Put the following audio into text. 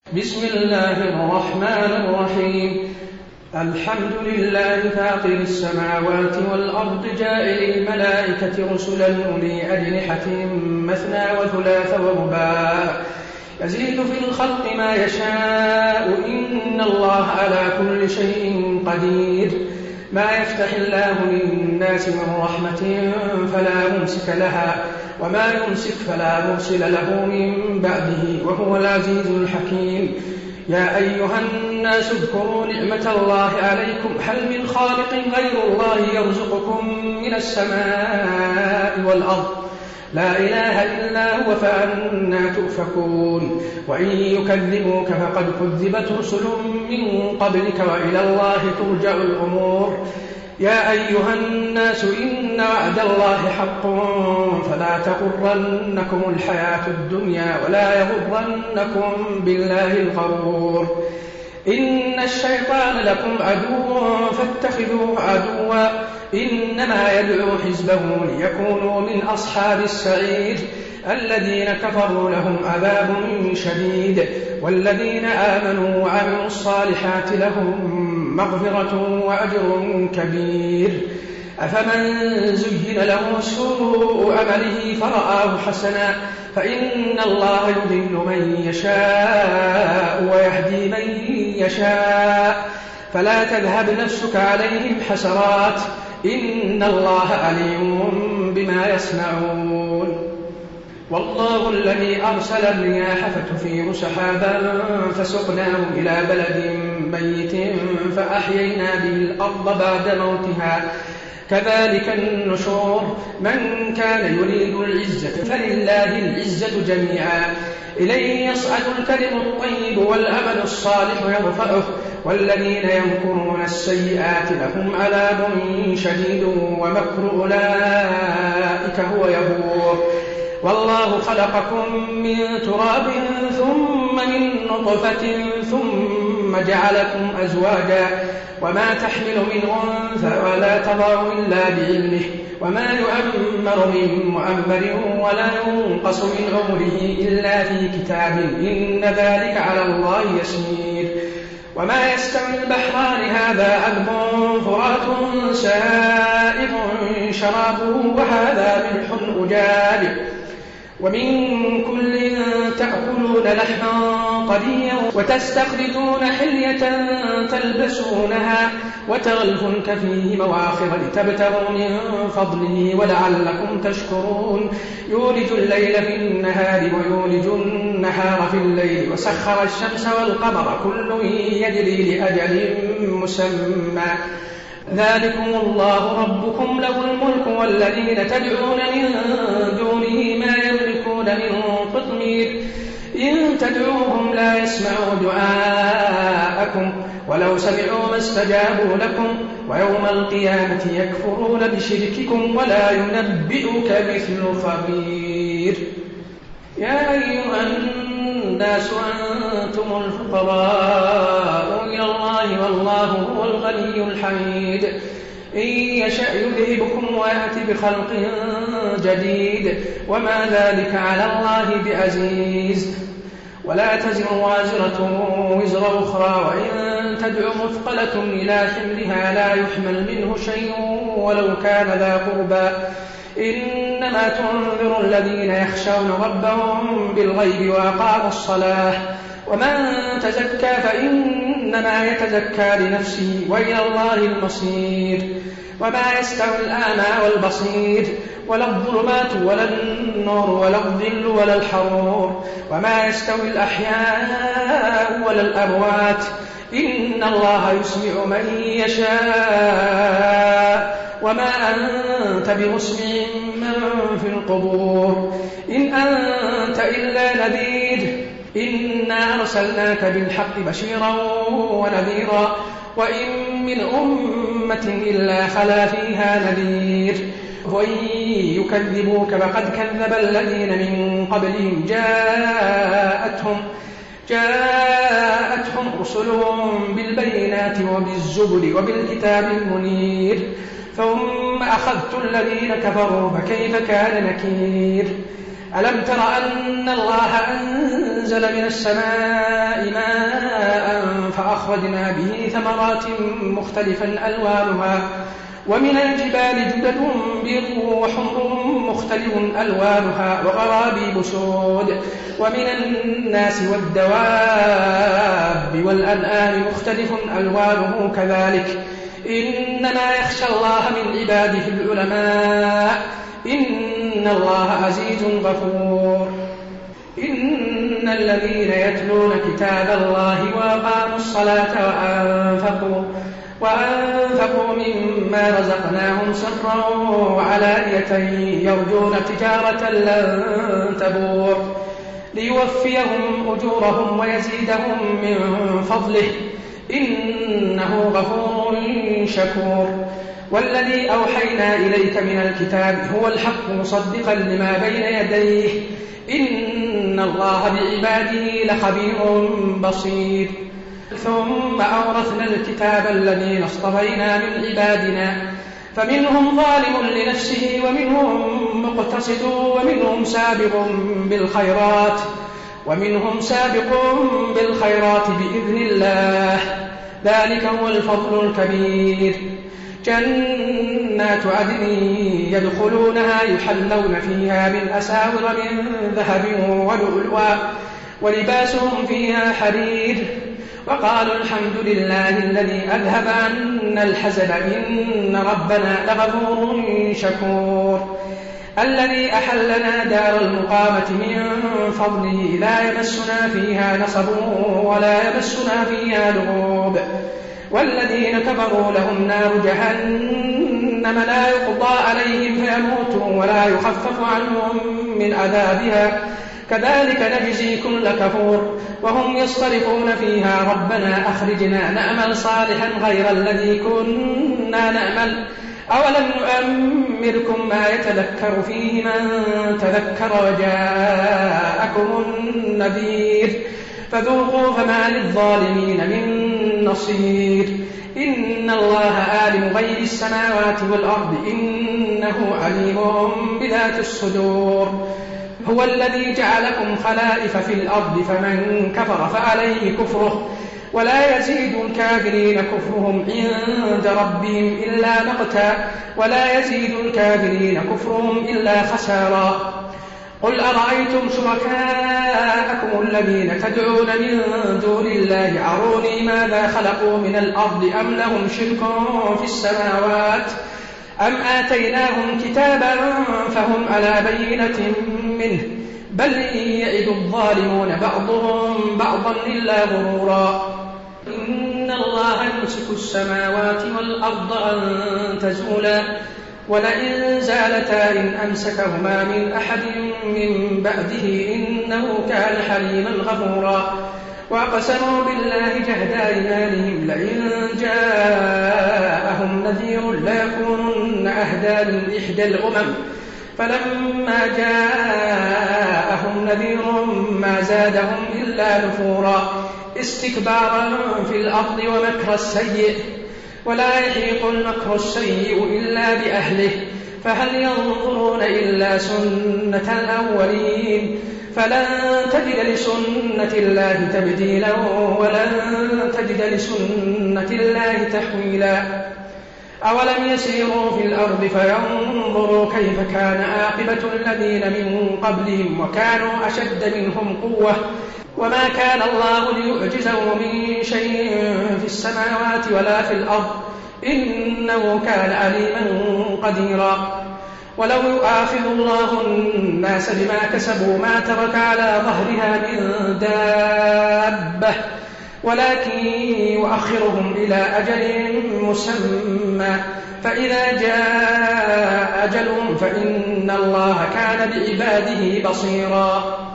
بسم الله الرحمن الرحيم. الحمد لله فاطر السماوات والأرض جاعل الملائكة رسلا أولي أجنحة مثنى وثلاث ورباع يزيد في الخلق ما يشاء إن الله على كل شيء قدير. ما يفتح الله للناس من رحمة فلا ممسك لها وما يمسك فلا مرسل له من بعده وهو العزيز الحكيم. يا أيها الناس اذكروا نعمة الله عليكم هل من خالق غير الله يرزقكم من السماء والأرض لا إله إلا هو فأنى تؤفكون. وإن يكذبوك فقد كذبت رسل من قبلك وإلى الله ترجع الأمور. يا أيها الناس إن وعد الله حق فلا تغرنكم الحياة الدنيا ولا يغرنكم بالله الغرور. إن الشيطان لكم عدو فاتخذوه عدوا إنما يدعو حزبه ليكونوا من أصحاب السعير. الذين كفروا لهم عذاب شديد والذين آمنوا وعملوا الصالحات لهم مغفرة وأجر كبير. أفمن زين له سوء عمله فرآه حسنا فإن الله يضل من يشاء ويهدي من يشاء فلا تذهب نفسك عليهم حسرات إن الله عليم بما يصنعون. والله الذي أرسل الرياح فتثير سحابا فسقناه إلى بلد ميت فأحيينا به الأرض بعد موتها كذلك النشور. من كان يريد العزة فلله العزة جميعا إليه يصعد الكلم الطيب والعمل الصالح يرفعه والذين يمكرون السيئات لهم عذاب شديد ومكر أولئك هو يبور. والله خلقكم من تراب ثم من نطفة ثم جعلكم أزواجا وما تحمل من أنثى ولا تضع إلا بعلمه وما يؤمر من مؤمر ولا ينقص من عمره إلا في كتاب إن ذلك على الله يسير. وما يستوي البحران هذا عذب فرات سائغ شرابه وهذا ملح أجاج ومن كل تأكلون لحما طريا وتستخرجون حلية تلبسونها وترى الفلك فيه مواخر لتبتغوا من فضله ولعلكم تشكرون. يولج الليل في النهار ويولج النهار في الليل وسخر الشمس والقمر كل يجري لأجل مسمى ذلكم الله ربكم له الملك والذين تدعون من دونه ما يملكون من قطمير إن تدعوهم لا يسمعوا دعاءكم ولو سمعوا ما استجابوا لكم ويوم القيامة يكفرون بشرككم ولا ينبئك مثل خبير. يا أيها الناس أنتم الفقراء إلى الله والله هو الغني الحميد. إن يشأ يذهبكم ويأتي بخلق جديد وما ذلك على الله بعزيز. ولا تزر وازرة وزر أخرى وإن تدع مثقلة إلى حملها لا يحمل منه شيء ولو كان ذا قربى إنما تنذر الذين يخشون ربهم بالغيب وأقاموا الصلاة ومن تزكى فإنما يتزكى لنفسه وإلى الله المصير. وما يستوي الأعمى والبصير ولا الظلمات ولا النور ولا الظل ولا الحرور وما يستوي الأحياء ولا الأموات إن الله يسمع من يشاء وما أنت بمسمع من في القبور إن أنت إلا نذير. إنا أرسلناك بالحق بشيرا ونذيرا وإن من أمة إلا خلا فيها نذير. وإن يكذبوك فقد كذب الذين من قبلهم جاءتهم رسلهم بالبينات وبالزبر وبالكتاب المنير ثم أخذت الذين كفروا فكيف كان نكير. ألم تر أن الله أنزل من السماء ماء فأخرجنا به ثمرات مختلفا ألوانها ومن الجبال جدد بيض وحمر مختلف ألوانها وغرابيب سود ومن الناس والدواب والأنعام مختلف ألوانه كذلك إنما يخشى الله من عباده العلماء إن الله عزيز غفور إن الذين يتلون كتاب الله وأقاموا الصلاة وأنفقوا مما رزقناهم سرا وعلانية يرجون تجارة لن تبور ليوفيهم أجورهم ويزيدهم من فضله إنه غفور شكور والذي أوحينا إليك من الكتاب هو الحق مصدقا لما بين يديه إن الله بعباده لخبير بصير ثم أورثنا الكتاب الذين اصطفينا من عبادنا فمنهم ظالم لنفسه ومنهم مقتصد ومنهم سابق بالخيرات بإذن الله ذلك هو الفضل الكبير جنات عدن يدخلونها يحلون فيها من أساور من ذهب ولؤلؤا ولباسهم فيها حرير وقالوا الحمد لله الذي أذهب عنا الحزن إن ربنا لغفور شكور الذي أحلنا دار المقامة من فضله لا يمسنا فيها نصب ولا يمسنا فيها لغوب والذين كفروا لهم نار جهنم لا يقضى عليهم فيموتوا ولا يخفف عنهم من عذابها كذلك نجزي كل كفور وهم يصطرخون فيها ربنا أخرجنا نعمل صالحا غير الذي كنا نعمل أولم نؤمركم ما يتذكر فيه من تذكر وجاءكم النذير فذوقوا فما للظالمين من نصير إن الله عالم غيب السماوات والأرض إنه عليم بذات الصدور هو الذي جعلكم خلائف في الأرض فمن كفر فعليه كفره ولا يزيد الكافرين كفرهم عند ربهم إلا مقتا ولا يزيد الكافرين كفرهم إلا خسارا قل أرأيتم شركاءكم الذين تدعون من دون الله أروني ماذا خلقوا من الأرض أم لهم شرك في السماوات أم آتيناهم كتابا فهم على بينة منه بل يعد الظالمون بعضهم بعضا إلا غرورا إن الله يمسك السماوات والأرض أن تزولا ولئن زالتا إن أمسكهما من أحد من بعده إنه كان حليما غفورا وأقسموا بالله جهد أيمانهم لئن جاءهم نذير ليكونن أهدى من إحدى الأمم فلما جاءهم نذير ما زادهم إلا نفورا استكبارا في الأرض ومكر السيء ولا يحيق المكر السيء إلا بأهله فهل ينظرون إلا سنة الأولين فلن تجد لسنة الله تبديلا ولن تجد لسنة الله تحويلا أولم يسيروا في الأرض فينظروا كيف كان عاقبة الذين من قبلهم وكانوا أشد منهم قوة وما كان الله ليعجزه من شيء في السماوات ولا في الأرض إنه كان عليما قديرا ولو يؤاخذ الله الناس بما كسبوا ما ترك على ظهرها من دابة ولكن يؤخرهم إلى أجل مسمى فإذا جاء أجلهم فإن الله كان بعباده بصيرا